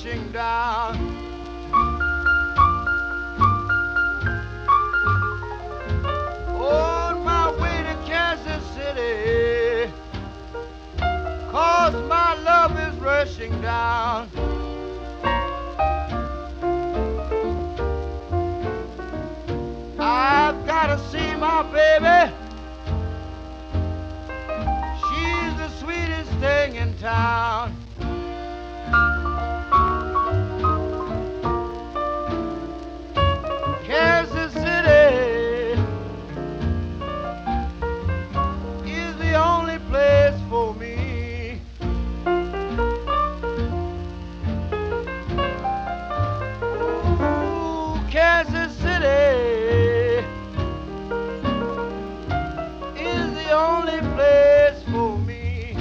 rushing down. On my way to Kansas City, 'cause my love is rushing down. I've gotta see my baby. She's the sweetest thing in town. Kansas City is the only place for me. Ooh, Kansas City is the only place for me.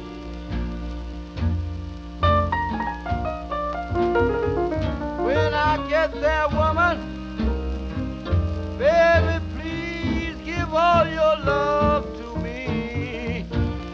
When I get there, woman, baby, please give all your love to me.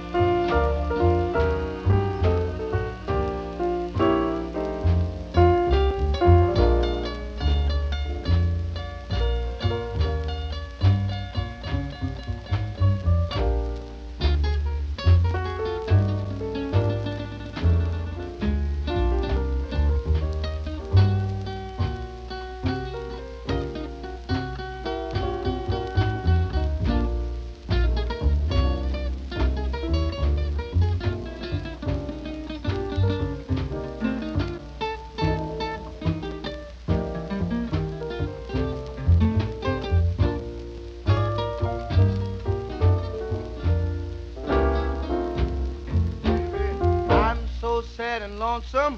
I'm so sad and lonesome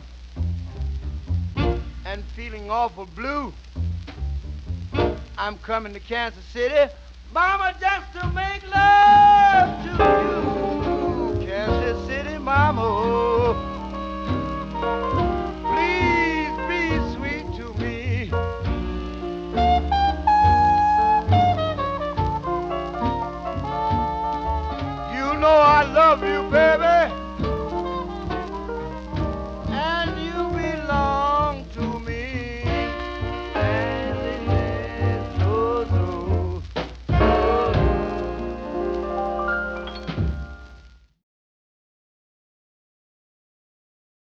and feeling awful blue. I'm coming to Kansas City, mama, just to make love to you. Kansas City, mama.